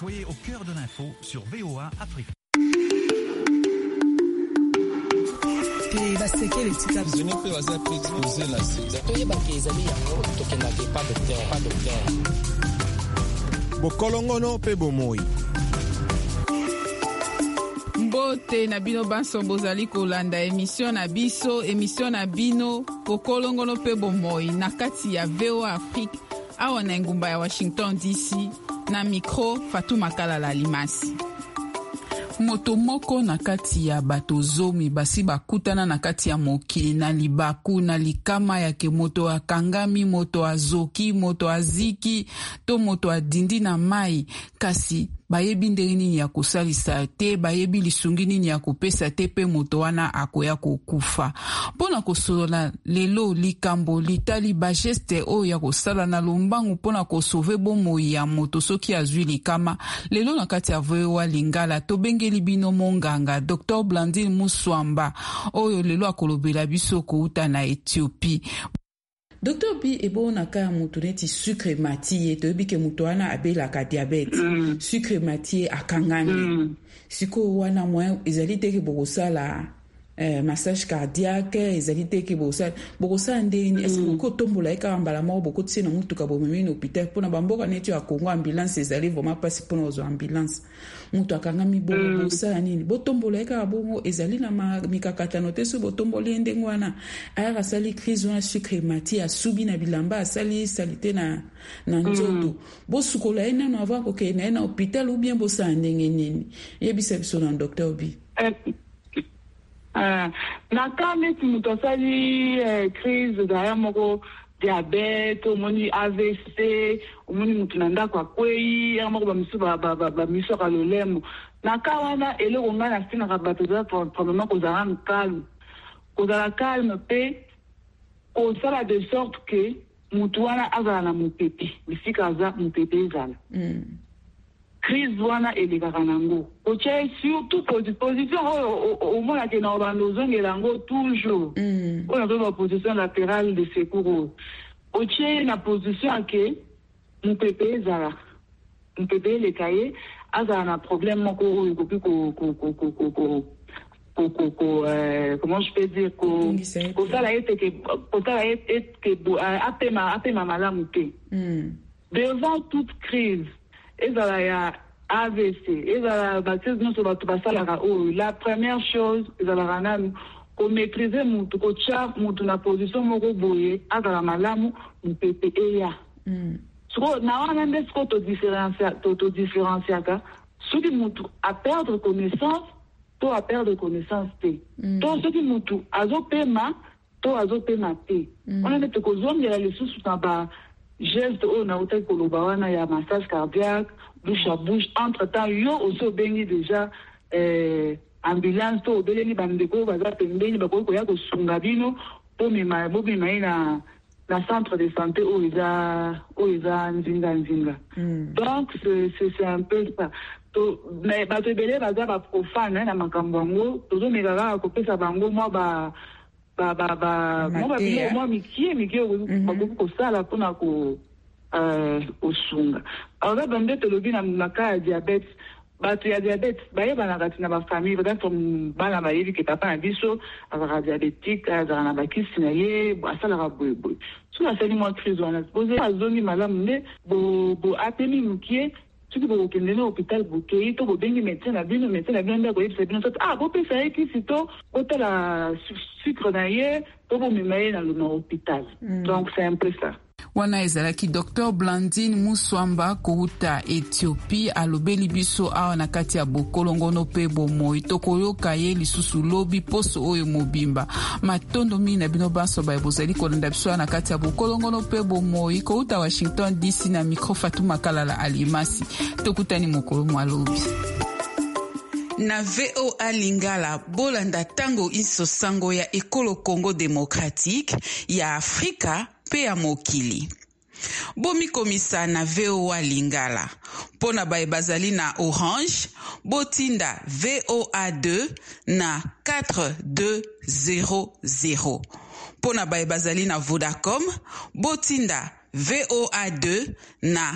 Soyez au cœur de l'info sur VOA Afrique. Bokolongono pe bomoi. Mbote na bino banso bozali kolanda emission na bino bokolongono pe bomoi na kati ya VOA Afrique awa na ngumba ya Washington DC na micro Fatuma Kalala Limasi. Moto moko na kati ya bato zomi basi bakutana na kati ya mokili na libaku na likama yake moto akangami, moto azoki, moto aziki to moto adindi na mai kasi bayebi ndenge nini ya kosalisa te, bayebi lisungi nini ya kopesa te pe moto wana akoya kokufa. Pona kosolola lelo likambo litali bageste oyo ya kosala na lombangu pona kosove bomoi ya moto soki azwi likama. Lelo na kati ya VOA Lingala tobengeli bino monganga Dr. Blandine Muswamba oyo lelo akolobela biso kouta na Ethiopie. Dr. B ebo na ka mutu neti sucre matie to bi ke mutu wana abela ka diabete sucre matie akangami siko wana mwa ezali te ke bokosala massage cardiaque ezali te ke bokosala ndeni est-ce que kotombola eka mbala moko bokotsina mutu ka bomemi na hôpital pona bamboka neti ya Congo ambulance ezali vraiment pas pona ozo ambulance mutu akangami bongo bosala nini botombola eka bongo ezali na mikakatano te so botomboli ndenge wana aya sali crise wana sucre matie asubi na bilamba asali salite na nzoto bosukola ina no avant ko ke na hôpital ou bien bosala ndenge nini yebisa biso na Dr. B. Na kame ti mutu asali crise zaya moko diabete omoni AVC omoni mutu na ndako akwei ya moko bamiso ka lolemo na ka wana eloko nga na sinaka bato za probablement kozala calme pe kozala de sorte que mutu wana azala na mopepe bisika aza mopepe ezala crise wana elekaka nango otia surtout position au moins que na obando zongela ngo toujours on a la position latérale de secours otia na position que mopepe ezala mopepe le cahier azala na problème moko oyo kopi comment je peux dire ko sala ete que apema malamu te devant toute crise ezala ya AVC ezala baptise non so batu basalaka oyo la première chose ezala nanu ko maîtriser mutu ko cha mutu na position moko boye azala malamu mpepe eya so na wana ndesko to différenciaka soki mutu a perdre connaissance to a perdre connaissance te to soki mutu azopema to azopema te wana nde tokozongela lisusu na ba geste oyo na utaki koloba wana ya massage cardiaque bouche à bouche entre temps yo aussi obengi déjà ambulance to obeleli bandeko baza pembeni bakoki koya kosunga bino bobima ye na centre de santé oyo eza nzinga donc c'est un peu ça mais bato ebele baza baprofane na makambo yango tozomeka kaka kopesa bango mwa mwa mikie bakoki kosala mpona kosunga alors bande tolobi na ka ya diabete bato ya diabete bayebanaka ti na bafamille peut-être bana bayebi ke papa na biso azalaka diabétique azalaka na bakisi na ye asalaka boyeboye soki asali mwa crise wana boze azongi malamu nde apemi mokie soki bokokende na hôpital bokei to bobengi médecin na bino nde akoyebisa bino soki bopesa ye kisi to botala sucre na ye to bomema ye na hôpital donc c'est un peu ça. Wana ezalaki Dr. Blandine Muswamba kouta Ethiopie alobeli biso awa na kati ya bokolongono pe bomoi tokoyoka ye lisusu lobi poso oyo mobimba matondo mi na bino banso bozali kolanda biso na kati ya bokolongono pe bomoi kouta Washington DC na micro Fatuma Kalala Alimasi tokutani mokolo mwalobi na VOA Lingala bolanda tango iso sango ya ekolo Congo démocratique ya Afrika pe ya mokili. Bomi komisa na VOA Lingala. Pona bae bazali na Orange, botinda VOA2 na 4200. Pona bae bazali na Vodacom, botinda VOA2 na